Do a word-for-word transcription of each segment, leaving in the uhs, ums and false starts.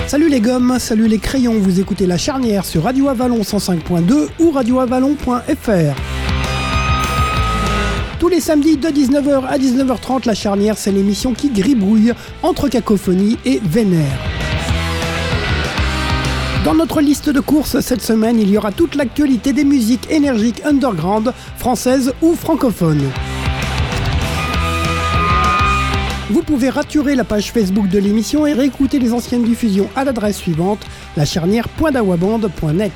Salut les gommes, salut les crayons, vous écoutez La Charnière sur Radio Avalon cent cinq point deux ou radio avalon point f r. Tous les samedis de dix-neuf heures à dix-neuf heures trente, La Charnière, c'est l'émission qui gribouille entre cacophonie et vénère. Dans notre liste de courses cette semaine, il y aura toute l'actualité des musiques énergiques underground, françaises ou francophones. Vous pouvez raturer la page Facebook de l'émission et réécouter les anciennes diffusions à l'adresse suivante, lacharnière point dawaband point net.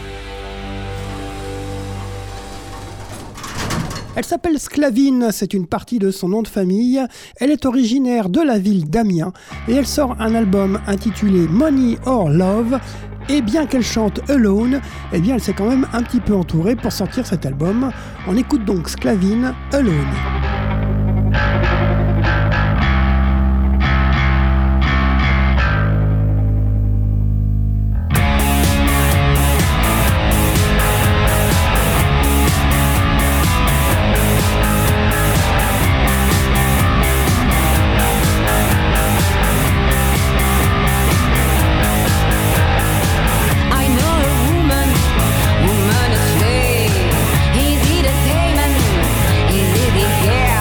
Elle s'appelle Sklavine, c'est une partie de son nom de famille. Elle est originaire de la ville d'Amiens et elle sort un album intitulé Money or Love. Et bien qu'elle chante Alone, eh bien elle s'est quand même un petit peu entourée pour sortir cet album. On écoute donc Sklavine, Alone. Yeah.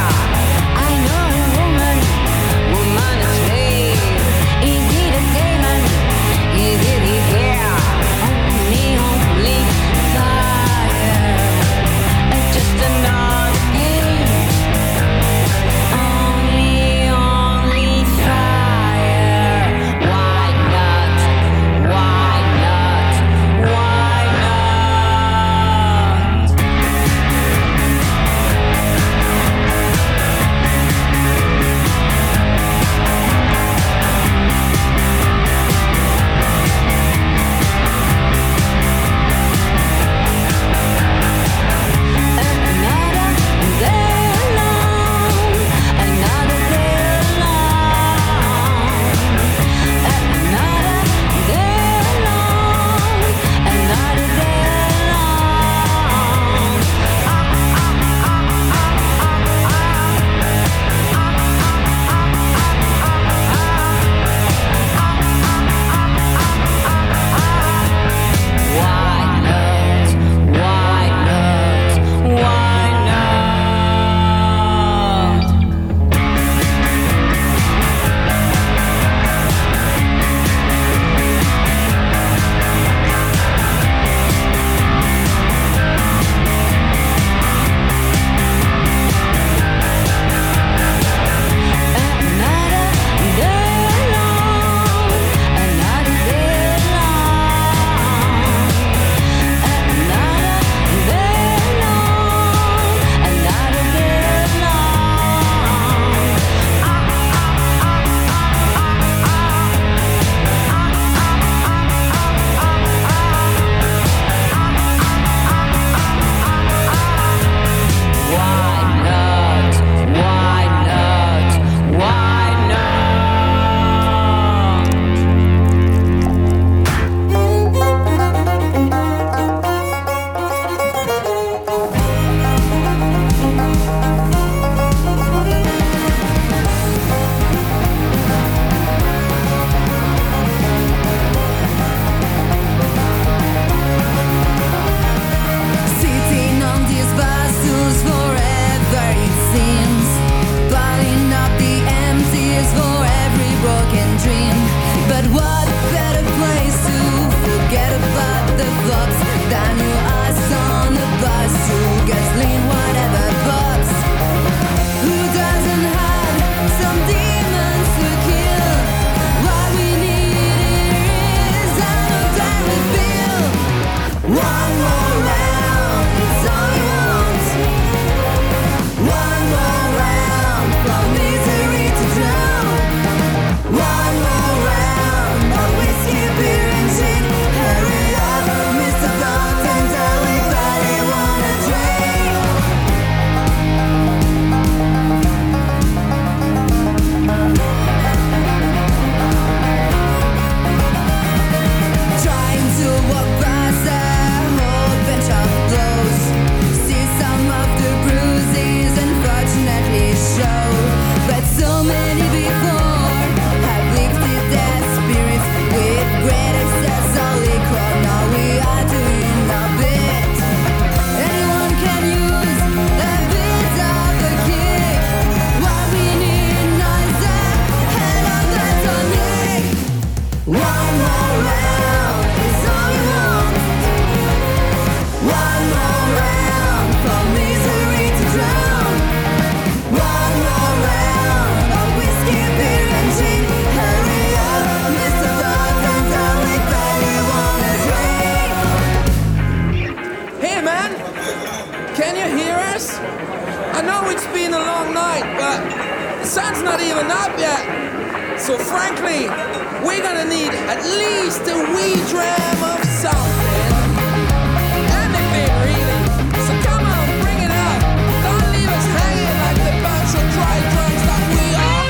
At least we dream of something. Anything really. So come on, bring it up. Don't leave us hanging like the bunch of dry drums that we are.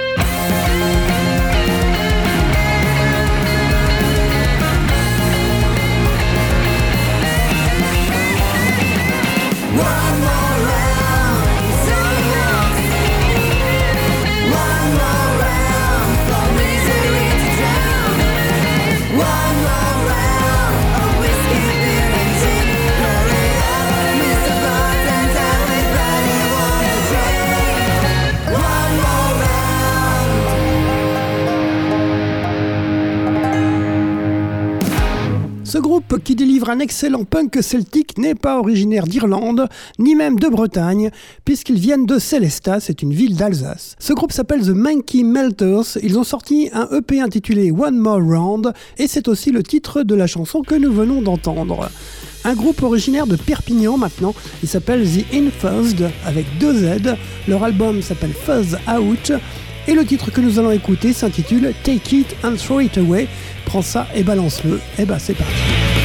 One more round, one more round, from misery to drown. One more round of whiskey, beer and gin. Hurry up, Mister Bartender, everybody want a drink. One more round. Ce groupe qui délivre un excellent punk celtique n'est pas originaire d'Irlande, ni même de Bretagne, puisqu'ils viennent de Sélestat, c'est une ville d'Alsace. Ce groupe s'appelle The Monkey Melters, ils ont sorti un E P intitulé One More Round, et c'est aussi le titre de la chanson que nous venons d'entendre. Un groupe originaire de Perpignan maintenant, il s'appelle The Infuzzed, avec deux Z, leur album s'appelle Fuzz Out, et le titre que nous allons écouter s'intitule Take It and Throw It Away. Prends ça et balance-le, et bah c'est parti.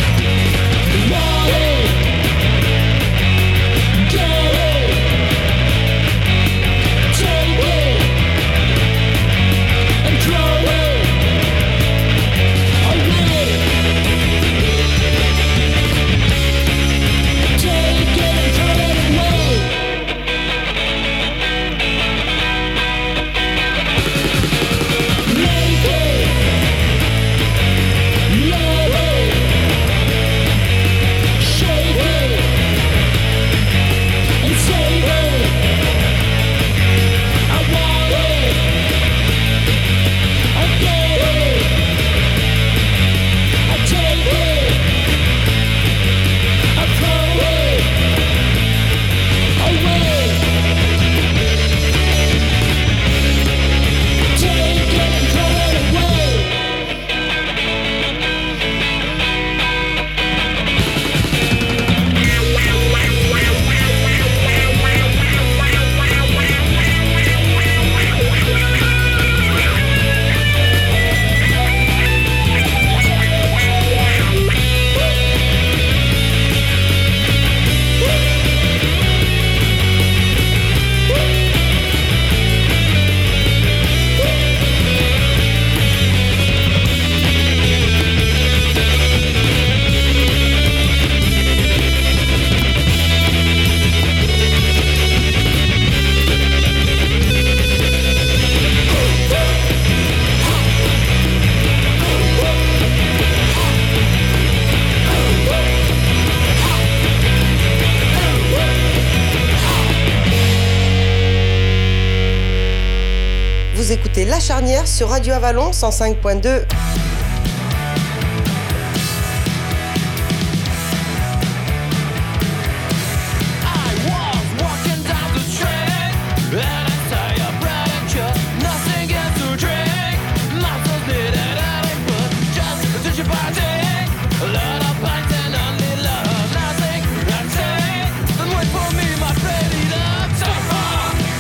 Vous écoutez La Charnière sur Radio Avalon cent cinq point deux.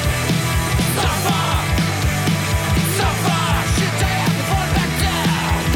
So far, she take the fall back down.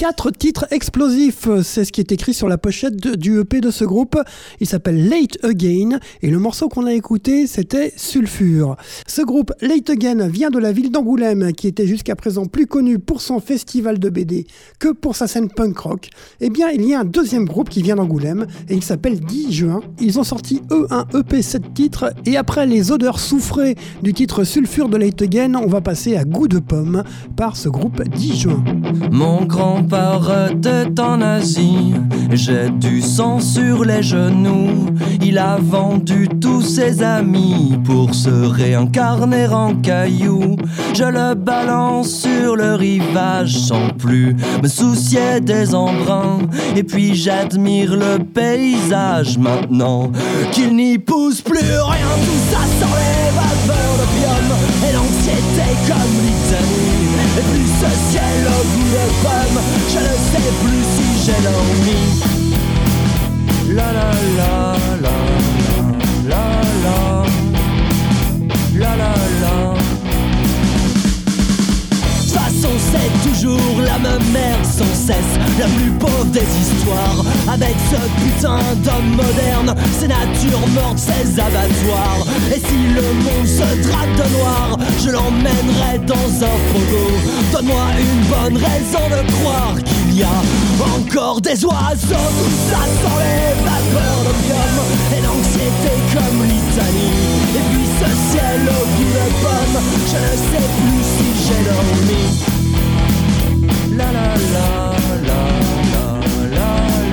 Quatre titres explosifs, c'est ce qui est écrit sur la pochette de, du E P de ce groupe. Il s'appelle Late Again et le morceau qu'on a écouté, c'était Sulfure. Ce groupe Late Again vient de la ville d'Angoulême, qui était jusqu'à présent plus connu pour son festival de B D que pour sa scène punk rock. Eh bien, il y a un deuxième groupe qui vient d'Angoulême et il s'appelle dix juin. Ils ont sorti eux un E P sept titres et après les odeurs soufrées du titre Sulfure de Late Again, on va passer à Goût de pomme par ce groupe dix juin. Mon grand-père était en Asie, j'ai du sang sur les genoux. Il a vendu tous ses amis pour se réincarner en caillou. Je le balance sur le rivage sans plus me soucier des embruns. Et puis j'admire le paysage maintenant qu'il n'y pousse plus rien. Tout ça sans les vapeurs d'opium et l'anxiété comme litanie. Et plus ce ciel au goût de pomme, je ne sais plus si j'ai dormi. La la la la la la la la la. De toute façon c'est toujours la même merde sans cesse, la plus pauvre des histoires. Avec ce putain d'homme moderne, ces natures mortes, ces abattoirs. Et si le monde se drape de noir, je l'emmènerai dans un fogo. Donne-moi une bonne raison de croire qu'il y a encore des oiseaux. Tout ça sans les vapeurs d'opium et l'anxiété comme litanie. Et puis ce ciel au goût de pomme, je ne sais plus si j'ai dormi. La la la la la la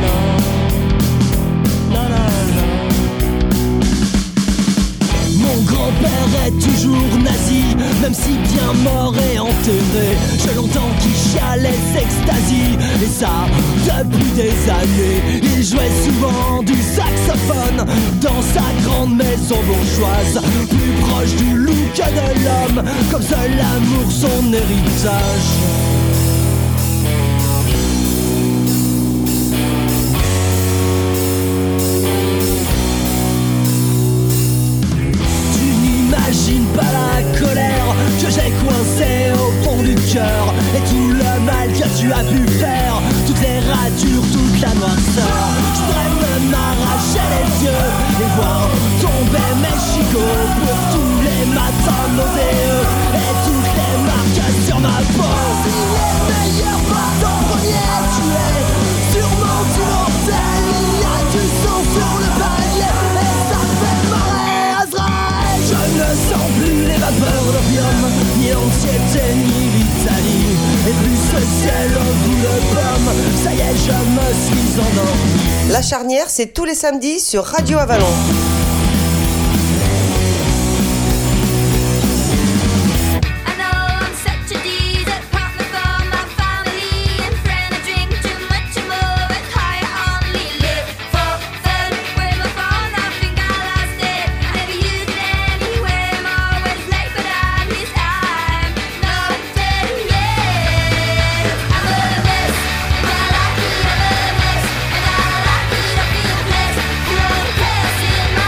la la la la. Mon grand-père est toujours nazi, même si bien mort et enterré. Je l'entends qui chiale et s'extasie, et ça depuis des années. Il jouait souvent du saxophone dans sa grande maison bourgeoise, plus proche du loup que de l'homme, comme seul l'amour son héritage. J'imagine pas la colère que j'ai coincée au fond du cœur, et tout le mal que tu as pu faire, toutes les ratures, toute la noirceur. Je pourrais me m'arracher les yeux et voir tomber mes chicots pour tous les matins nauséeux et toutes les marques sur ma peau. Si les meilleurs partent en premier, tu es sûrement immortel. Il y a du sang sur le palier et ça fait marrer Azraël. Je ne sens plus les vapeurs d'opium, ni l'anxiété, ni l'Italie. Et plus ce ciel au goût de pomme, ça y est, je me suis endormi. La Charnière, c'est tous les samedis sur Radio Avalon. In my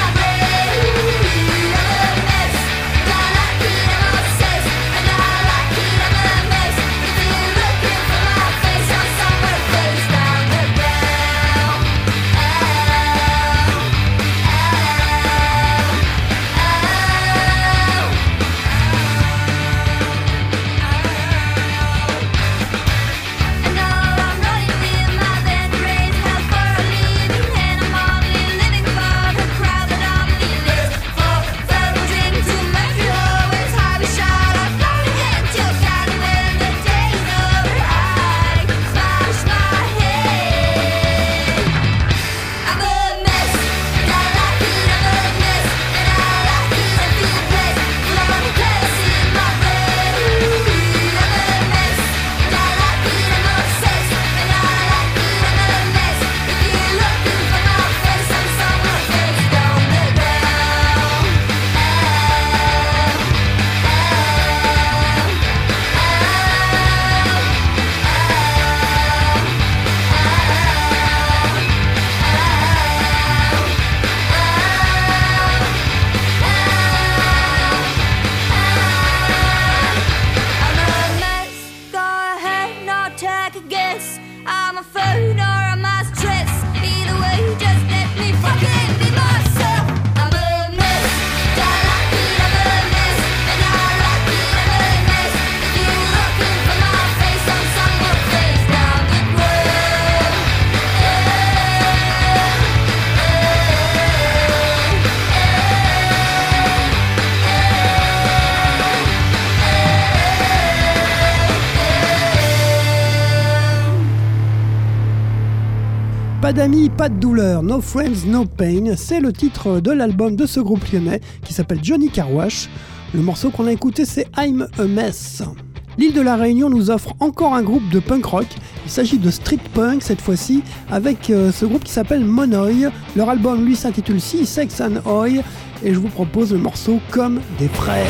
Pas d'amis, pas de douleur, No Friends, No Pain, c'est le titre de l'album de ce groupe lyonnais qui s'appelle Johnny Car Wash. Le morceau qu'on a écouté, c'est I'm a Mess. L'île de la Réunion nous offre encore un groupe de punk rock. Il s'agit de street punk cette fois-ci avec euh, ce groupe qui s'appelle Monoï. Leur album lui s'intitule Sea, Sex and Oi et je vous propose le morceau Comme des frères.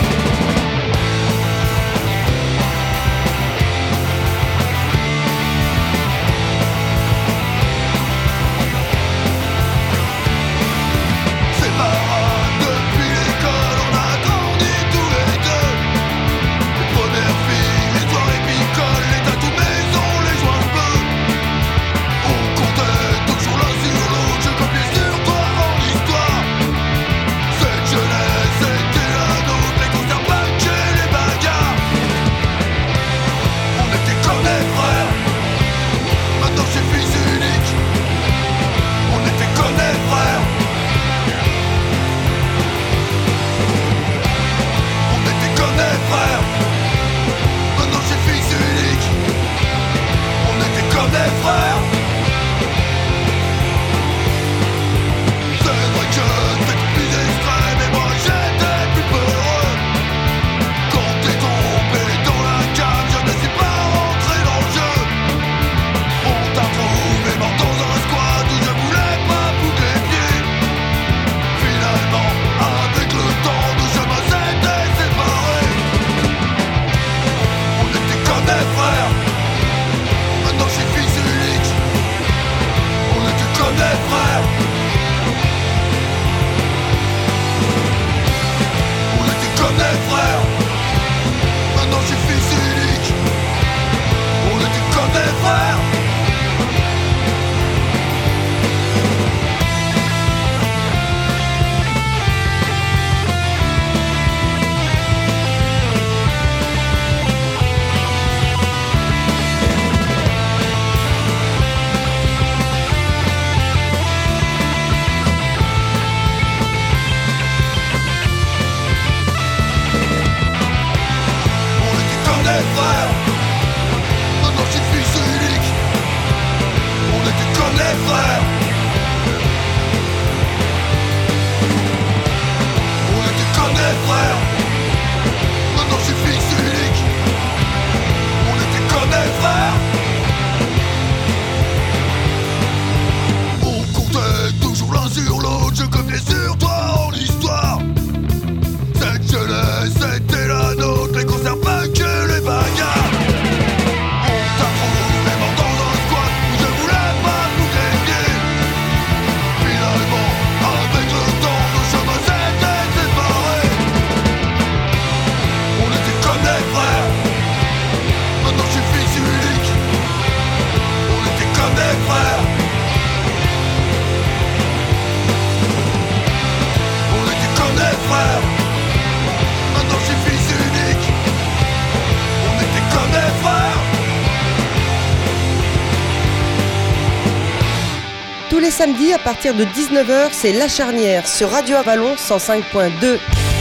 Samedi à partir de dix-neuf heures, c'est La Charnière sur Radio Avalon cent cinq point deux.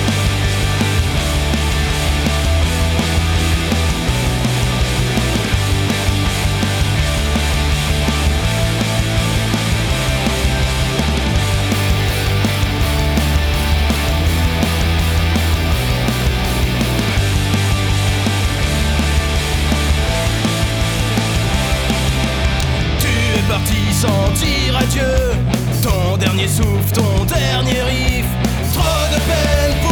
Sans dire adieu, ton dernier souffle, ton dernier riff, trop de peine pour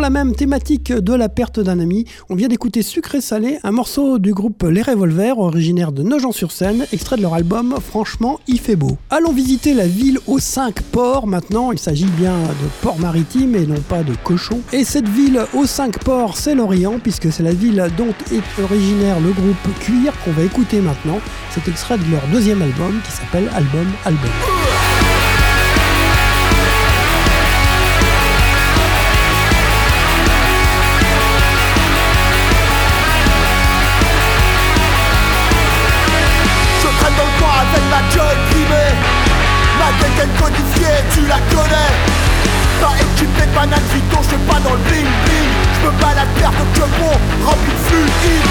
la même thématique de la perte d'un ami, on vient d'écouter Sucré Salé, un morceau du groupe Les Revolvers, originaire de Nogent-sur-Seine, extrait de leur album Franchement, il fait beau. Allons visiter la ville aux cinq ports maintenant, il s'agit bien de ports maritimes et non pas de cochons. Et cette ville aux cinq ports, c'est l'Orient, puisque c'est la ville dont est originaire le groupe Cuir qu'on va écouter maintenant. C'est extrait de leur deuxième album qui s'appelle Album Album. Avec ma gueule primée, ma dégaine codifiée, tu la connais. Pas équipé de banane Vito, je suis pas dans le bling bling. Je me balade vers de que bon, rempli de fluide.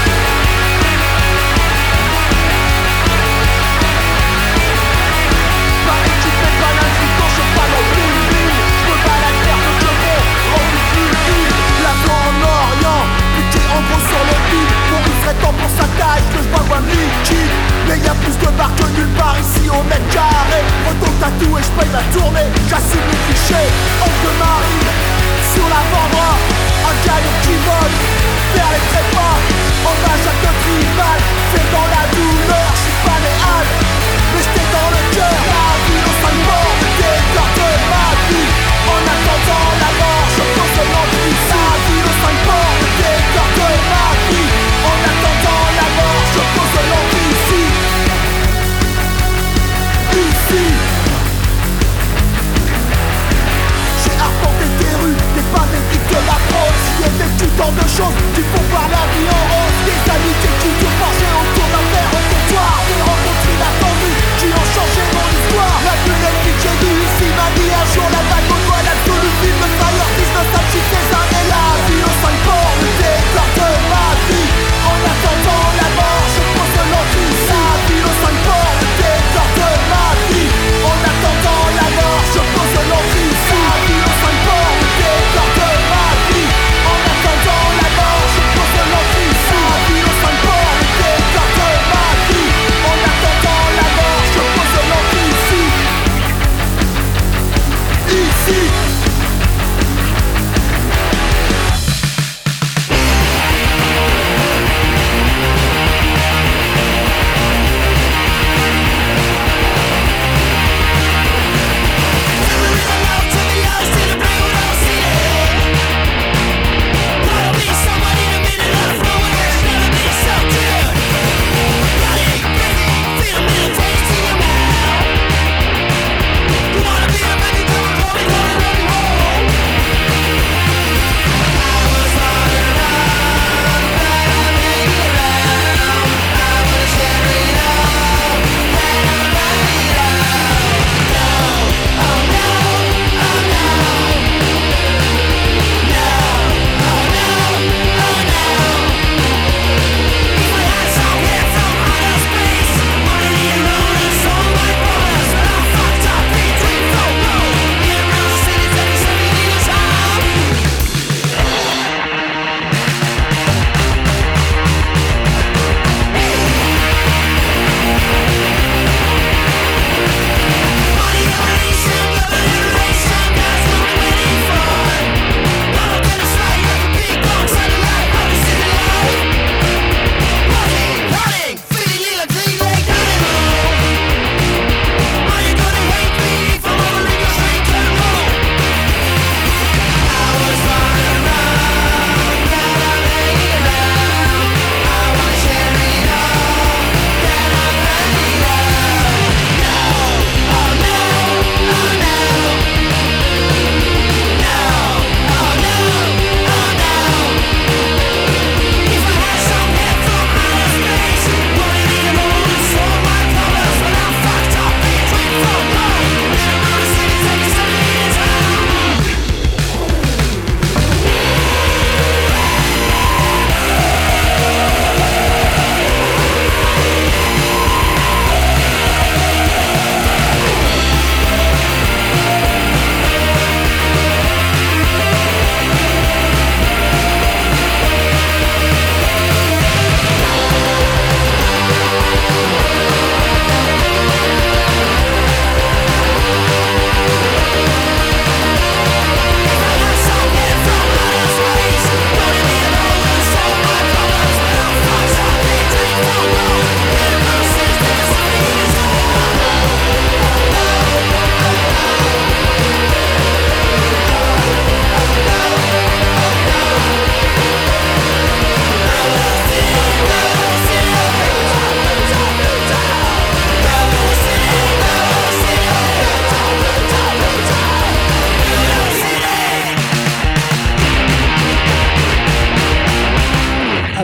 Pas équipé de banane Vito, je suis pas dans le bling bling. Je me balade vers de que bon, rempli de fluide. La blanc en Orient, piqué en gros sur le bide. Mon il serait temps pour sa taille, que je bois un liquide. Mais y'a plus de bars que nulle part ici au mètre carré. Auto tatou et j'paye ma tournée, j'assume les clichés. Oncle de marine, sur la vendra, un gaillon qui vole vers les trépas. Hommage à deux tribales, c'est dans la douleur, j'suis pas les halles, mais j'étais dans le cœur. La ville au cinq morts, le décor de ma vie. En attendant la mort, je pose l'envie. La ville au cinq morts, le décor de ma vie. En attendant la mort, je pose l'envie ici. Ici. J'ai arpenté tes rues, des pavés qui te m'approchent. J'y ai vécu tant de choses qui font voir la vie en rose. Des amitiés qui te forgeaient autour d'un verre au comptoir. Des rencontres inattendues qui ont changé mon histoire. La plus belle vie que j'ai vue ici m'a dit un jour la bague au doigt. L'absolu film de Fire dix-neuf cinquante-six ces années. La vie aux cinq ports, le décor de ma vie. En attendant la mort, je pose l'envie. La vie aux cinq ports, le décor de ma vie. En attendant la mort, je pose l'envie. La vie aux cinq ports, le décor de ma vie. En attendant la mort, je pose l'envie. La vie aux cinq ports, le décor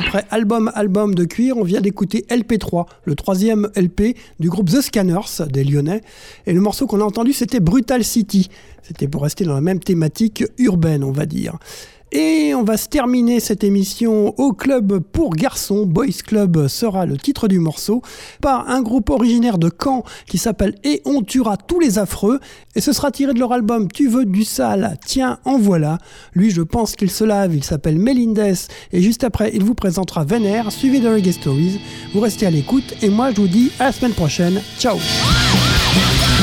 après album album de cuir, on vient d'écouter L P trois, le troisième L P du groupe The Scanners des Lyonnais. Et le morceau qu'on a entendu, c'était Brutal City. C'était pour rester dans la même thématique urbaine, on va dire. Et on va se terminer cette émission au club pour garçons, Boys Club sera le titre du morceau, par un groupe originaire de Caen qui s'appelle Et on tuera tous les affreux, et ce sera tiré de leur album Tu veux du sale, tiens en voilà. Lui je pense qu'il se lave, il s'appelle Melindez, et juste après il vous présentera Vénère, suivi de Reggae Stories. Vous restez à l'écoute, et moi je vous dis à la semaine prochaine, ciao.